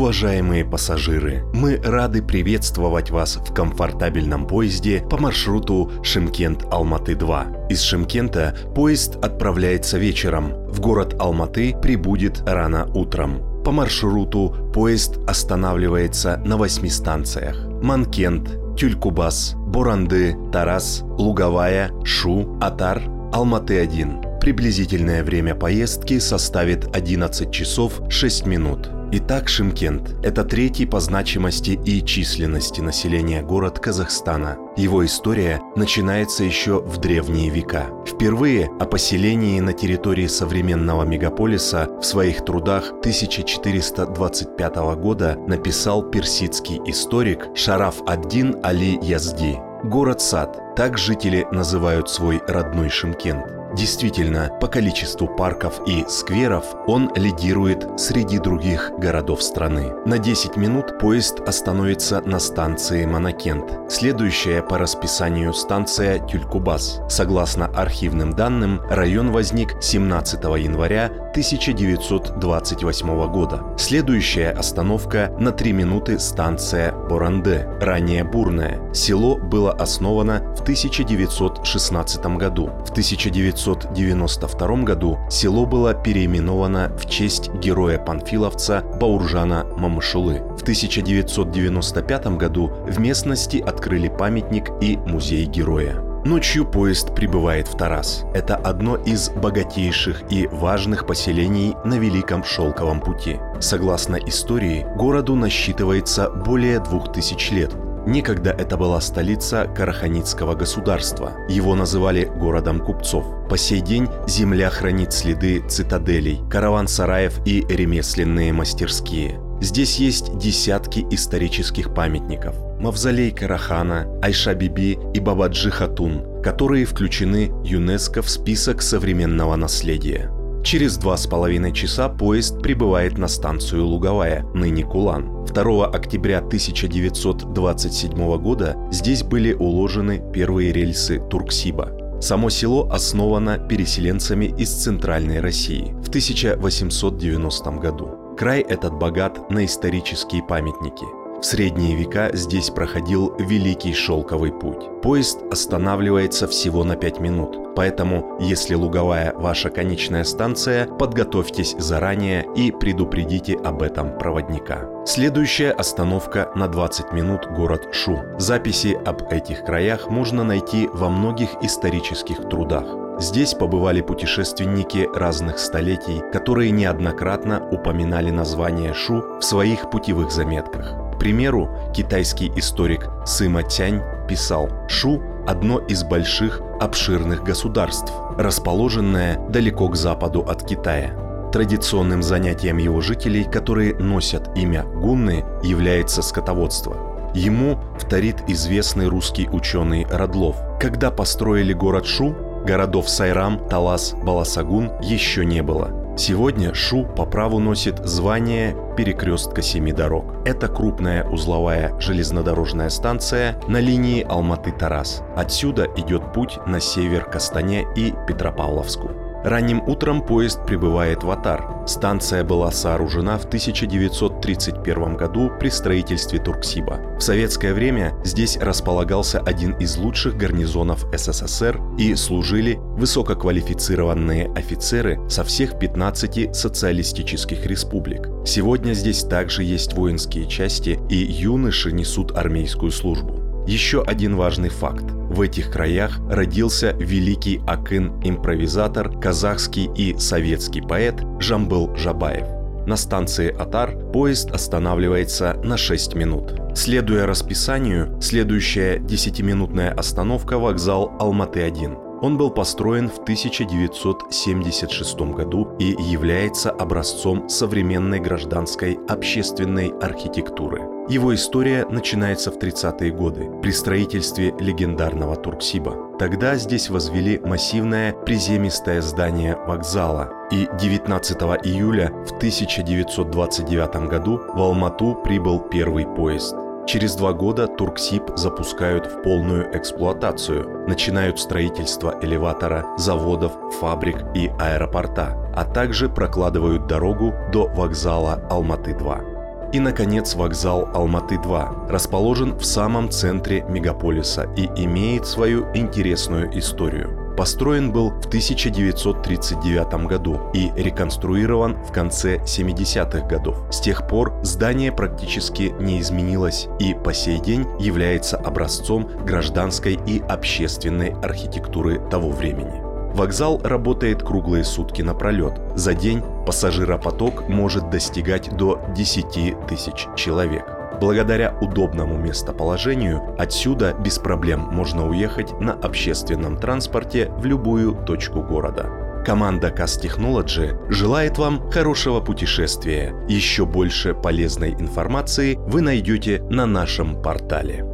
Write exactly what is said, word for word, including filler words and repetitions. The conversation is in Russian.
Уважаемые пассажиры, мы рады приветствовать вас в комфортабельном поезде по маршруту Шымкент-Алматы два. Из Шымкента поезд отправляется вечером. В город Алматы прибудет рано утром. По маршруту поезд останавливается на восьми станциях: Манкент, Тюлькубас, Боранды, Тарас, Луговая, Шу, Атар, Алматы один. Приблизительное время поездки составит одиннадцать часов шесть минут. Итак, Шымкент – это третий по значимости и численности населения город Казахстана. Его история начинается еще в древние века. Впервые о поселении на территории современного мегаполиса в своих трудах тысяча четыреста двадцать пятого года написал персидский историк Шараф ад-Дин Али Язди. Город-сад – так жители называют свой родной Шымкент. Действительно, по количеству парков и скверов он лидирует среди других городов страны. На десять минут поезд остановится на станции Манакент. Следующая по расписанию станция Тюлькубас. Согласно архивным данным, район возник семнадцатого января тысяча девятьсот двадцать восьмого года. Следующая остановка на три минуты станция Боранды, ранее Бурная. Село было основано в тысяча девятьсот шестнадцатом году. В тысяча девятьсот девяносто втором году село было переименовано в честь героя-панфиловца Бауржана Мамышулы. В тысяча девятьсот девяносто пятом году в местности открыли памятник и музей героя. Ночью поезд прибывает в Тарас. Это одно из богатейших и важных поселений на Великом Шелковом пути. Согласно истории, городу насчитывается более двух тысяч лет. Некогда это была столица Караханидского государства. Его называли городом купцов. По сей день земля хранит следы цитаделей, караван-сараев и ремесленные мастерские. Здесь есть десятки исторических памятников: Мавзолей Карахана, Айша-Биби и Бабаджи Хатун, которые включены ЮНЕСКО в список современного наследия. Через два с половиной часа поезд прибывает на станцию Луговая, ныне Кулан. второго октября тысяча девятьсот двадцать седьмого года здесь были уложены первые рельсы Турксиба. Само село основано переселенцами из Центральной России в тысяча восемьсот девяностом году. Край этот богат на исторические памятники. В средние века здесь проходил Великий Шелковый путь. Поезд останавливается всего на пять минут, поэтому, если Луговая ваша конечная станция, подготовьтесь заранее и предупредите об этом проводника. Следующая остановка на двадцать минут – город Шу. Записи об этих краях можно найти во многих исторических трудах. Здесь побывали путешественники разных столетий, которые неоднократно упоминали название Шу в своих путевых заметках. К примеру, китайский историк Сыма Цянь писал: «Шу – одно из больших обширных государств, расположенное далеко к западу от Китая. Традиционным занятием его жителей, которые носят имя гунны, является скотоводство. Ему вторит известный русский ученый Радлов. Когда построили город Шу, городов Сайрам, Талас, Баласагун еще не было. Сегодня Шу по праву носит звание перекрестка семи дорог. Это крупная узловая железнодорожная станция на линии Алматы-Тарас. Отсюда идет путь на север к Астане и Петропавловску. Ранним утром поезд прибывает в Атар. Станция была сооружена в тысяча девятьсот тридцать первом году при строительстве Турксиба. В советское время здесь располагался один из лучших гарнизонов СССР и служили высококвалифицированные офицеры со всех пятнадцати социалистических республик. Сегодня здесь также есть воинские части, и юноши несут армейскую службу. Еще один важный факт. В этих краях родился великий акын-импровизатор, казахский и советский поэт Жамбыл Жабаев. На станции Атар поезд останавливается на шесть минут. Следуя расписанию, следующая десятиминутная остановка – вокзал Алматы один. Он был построен в тысяча девятьсот семьдесят шестом году и является образцом современной гражданской общественной архитектуры. Его история начинается в тридцатые годы при строительстве легендарного Турксиба. Тогда здесь возвели массивное приземистое здание вокзала, и девятнадцатого июля в тысяча девятьсот двадцать девятом году в Алмату прибыл первый поезд. Через два года Турксиб запускают в полную эксплуатацию, начинают строительство элеватора, заводов, фабрик и аэропорта, а также прокладывают дорогу до вокзала Алматы два. И, наконец, вокзал Алматы два расположен в самом центре мегаполиса и имеет свою интересную историю. Построен был в тысяча девятьсот тридцать девятом году и реконструирован в конце семидесятых годов. С тех пор здание практически не изменилось и по сей день является образцом гражданской и общественной архитектуры того времени. Вокзал работает круглые сутки напролет. За день пассажиропоток может достигать до десяти тысяч человек. Благодаря удобному местоположению отсюда без проблем можно уехать на общественном транспорте в любую точку города. Команда Кас Technology желает вам хорошего путешествия. Еще больше полезной информации вы найдете на нашем портале.